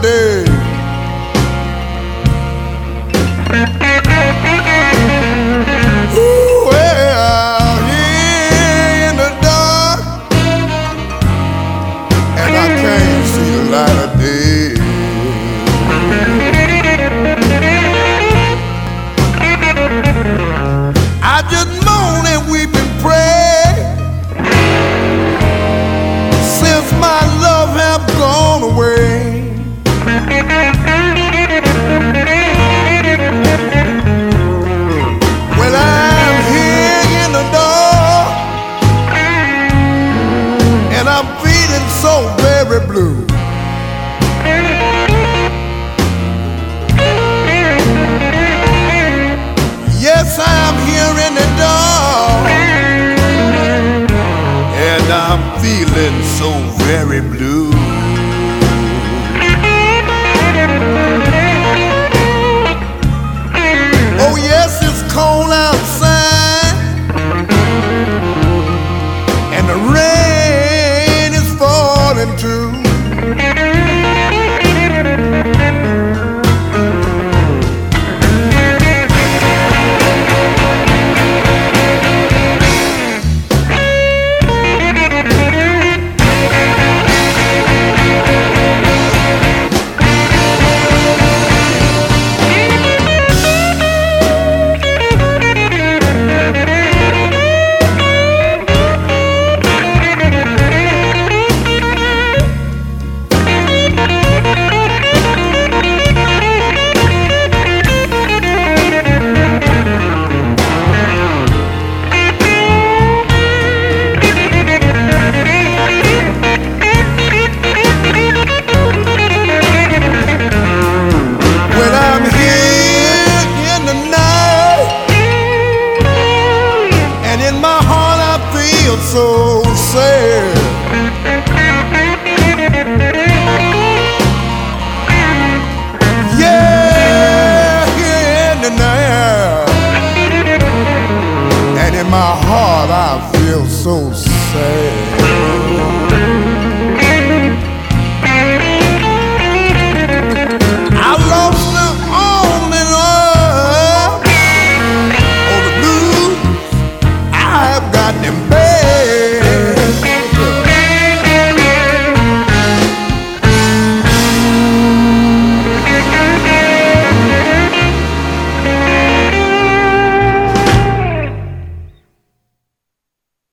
day. Ooh, well, here in the dark, and I can't see the light of day. I just moan and weep and pray since my love have gone away. Well, I'm here in the dark and I'm feeling so very blue. Yes, I'm here in the dark and I'm feeling so very blue.